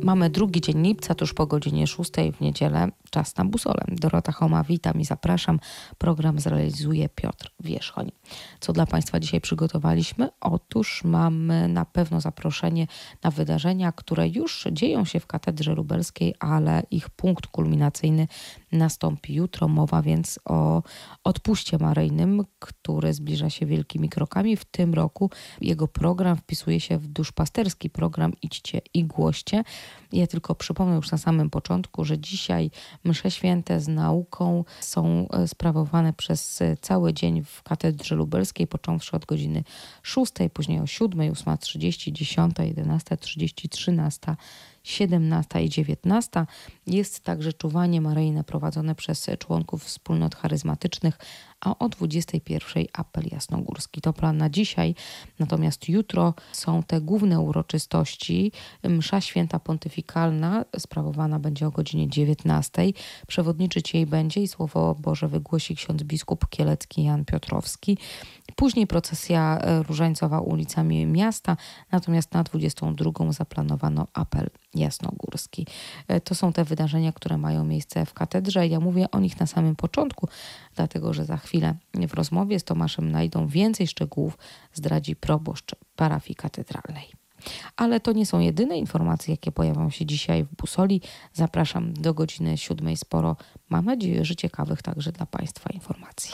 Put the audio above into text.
Mamy drugi dzień lipca, tuż po godzinie 6 w niedzielę. Czas na busolę. Dorota Choma, witam i zapraszam. Program zrealizuje Piotr Wierzchoń. Co dla Państwa dzisiaj przygotowaliśmy? Otóż mamy na pewno zaproszenie na wydarzenia, które już dzieją się w Katedrze Lubelskiej, ale ich punkt kulminacyjny nastąpi jutro. Mowa więc o odpuście maryjnym, który zbliża się wielkimi krokami. W tym roku jego program wpisuje się w duszpasterski program Idźcie i głoście. Ja tylko przypomnę już na samym początku, że dzisiaj msze święte z nauką są sprawowane przez cały dzień w Katedrze Lubelskiej, począwszy od godziny 6, później o 7, 8:30, 10, 11:30, 13, 17 i 19. Jest także czuwanie maryjne prowadzone przez członków wspólnot charyzmatycznych, a o 21 apel jasnogórski. To plan na dzisiaj, natomiast jutro są te główne uroczystości. Msza święta pontyfikalna sprawowana będzie o godzinie 19. Przewodniczyć jej będzie i Słowo Boże wygłosi ksiądz biskup kielecki Jan Piotrowski. Później procesja różańcowa ulicami miasta, natomiast na 22 zaplanowano apel jasnogórski. To są te wydarzenia, które mają miejsce w katedrze. Ja mówię o nich na samym początku, dlatego że za chwilę w rozmowie z Tomaszem Najdą więcej szczegółów zdradzi proboszcz parafii katedralnej. Ale to nie są jedyne informacje, jakie pojawią się dzisiaj w busoli. Zapraszam do godziny 7. Sporo, mam nadzieję, że ciekawych także dla Państwa informacji.